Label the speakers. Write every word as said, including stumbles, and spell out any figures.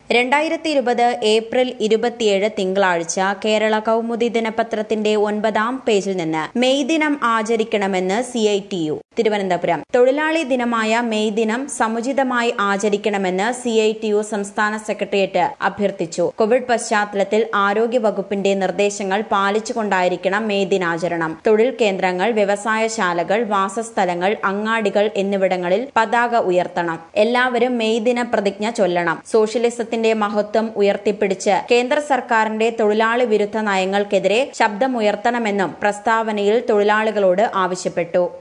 Speaker 1: രണ്ടായിരത്തി ഇരുപത് ഏപ്രിൽ ഇരുപത്തിയേഴ് തിങ്കളാഴ്ച കേരള കൗമുദി ദിനപത്രത്തിന്റെ ഒൻപതാം പേജിൽ നിന്ന് മെയ് ദിനം ആചരിക്കണമെന്ന് C I T U Thiruvananthapuram. തൊഴിലാളി ദിനമായ മെയ് ദിനം സമുചിതമായി ആചരിക്കണമെന്ന് സി ഐ ടി യു സംസ്ഥാന സെക്രട്ടേറിയറ്റ് അഭ്യർത്ഥിച്ചു. കോവിഡ് പശ്ചാത്തലത്തിൽ ആരോഗ്യ വകുപ്പിന്റെ നിർദ്ദേശങ്ങൾ പാലിച്ചുകൊണ്ടായിരിക്കണം മെയ് ദിനാചരണം. തൊഴിൽ കേന്ദ്രങ്ങൾ, വ്യവസായശാലകൾ, വാസസ്ഥലങ്ങൾ, അങ്ങാടികൾ എന്നിവിടങ്ങളിൽ പതാക ഉയർത്തണം. എല്ലാവരും മെയ് ദിന പ്രതിജ്ഞ ചൊല്ലണം. സോഷ്യലിസത്തിന്റെ മഹത്വം ഉയർത്തിപ്പിടിച്ച് കേന്ദ്ര സർക്കാരിന്റെ തൊഴിലാളി വിരുദ്ധ നയങ്ങൾക്കെതിരെ ശബ്ദമുയർത്തണമെന്നും പ്രസ്താവനയിൽ തൊഴിലാളികളോട് ആവശ്യപ്പെട്ടു.